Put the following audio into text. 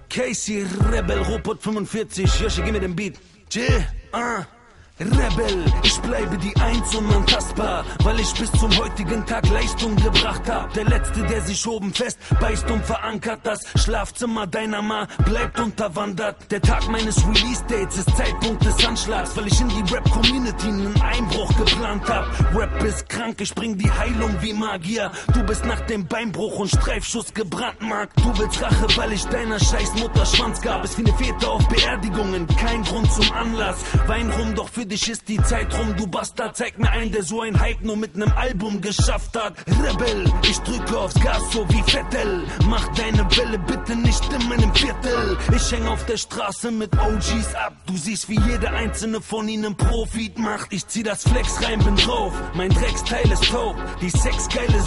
Casey, Rebel, Robot 45, Yoshi, gib mir den Beat. Rebel, ich bleibe die Eins unantastbar, weil ich bis zum heutigen Tag Leistung gebracht hab. Der Letzte, der sich oben fest beißt und verankert, das Schlafzimmer deiner Ma bleibt unterwandert. Der Tag meines Release-Dates ist Zeitpunkt des Anschlags, weil ich in die Rap-Community einen Einbruch geplant hab. Rap ist krank, ich bring die Heilung wie Magier. Du bist nach dem Beinbruch und Streifschuss gebrandmarkt. Du willst Rache, weil ich deiner scheiß Mutter Schwanz gab. Ist wie eine Fete auf Beerdigungen, kein Grund zum Anlass. Wein rum, doch für dich ist die Zeit rum, du Bastard. Zeig mir einen, der so ein Hype nur mit nem Album geschafft hat. Rebel, ich drücke aufs Gas so wie Vettel. Mach deine Welle bitte nicht in meinem Viertel. Ich häng auf der Straße mit OGs ab. Du siehst, wie jeder einzelne von ihnen Profit macht. Ich zieh das Flex rein, bin drauf. Mein Drecksteil ist taub. Die sexgeile